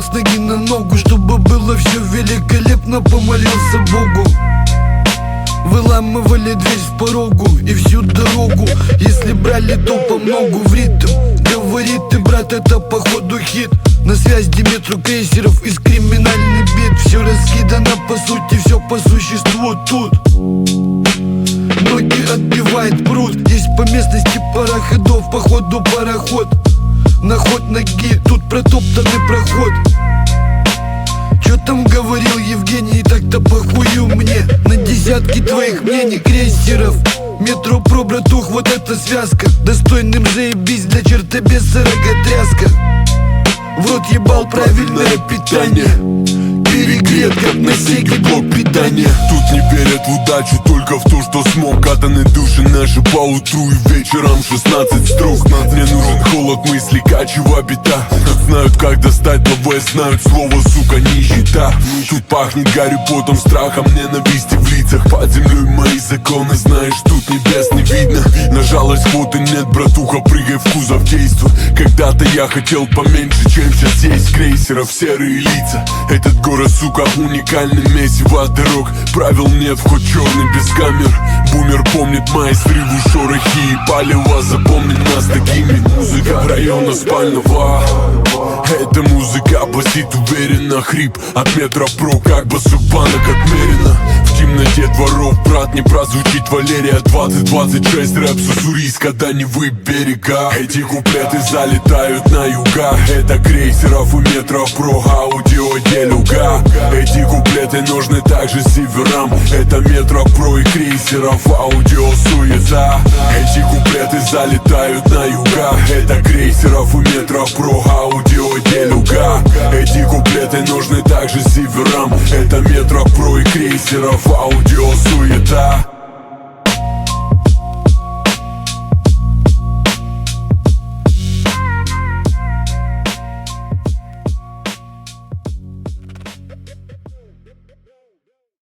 с ноги на ногу, чтобы было все великолепно, помолился Богу. Выламывали дверь в порогу и всю дорогу, если брали, то по многу в ритм. Говорит ты, брат, это походу хит. На связь Диметру крейсеров из криминальный бит. Все раскидано по сути, все по существу тут. Ноги отбивает пруд. Есть по местности пара ходов, походу пароход. На ход ноги, тут протоптанный проход. Чё там говорил Евгений, так-то похую мне на десятки твоих мнений крейсеров. Метро Про, братух, вот эта связка. Достойным заебись для чертобеса роготряска. В рот ебал правильное питание, перегрет, как на секе блок питания. Тут не верят в удачу, только в то, что смог. Катаны души наши по утру и вечером 16 строк. Мне нужен холод мысли, качева бита. Тут знают, как достать новое, знают слово, сука, нищета. Тут пахнет Гарри Потом, страхом, ненависти в лицах. Под землей мои законы, знаешь, тут небес не видно. На жалость квоты нет, братуха, прыгай в кузов, действуй. Когда-то я хотел поменьше, чем сейчас есть. Крейсеров серые лица. Этот город, сука, уникальный, месиво дорог. Правил нет, вход черный без камер. Бумер помнит мои срывы, шорохи и палево. Запомнит нас такими. Музыка района спального. Эта музыка басит уверенно. Хрип от Метро Про, как басубанок отмерено. В темноте дворов, брат, не прозвучит Валерия 2026, рэп с Уссурийска до Невы берега. Эти куплеты залетают на юга. Это крейсеров и Метро Про, аудио делюга. Эти куплеты нужны также северам. Это Метро Про и крейсеров, аудио суета. Эти куплеты залетают на юга. Это крейсеров и Метро Про, аудио делюга. Эти куплеты нужны также северам. Это Метро Про и крейсеров, аудио суета.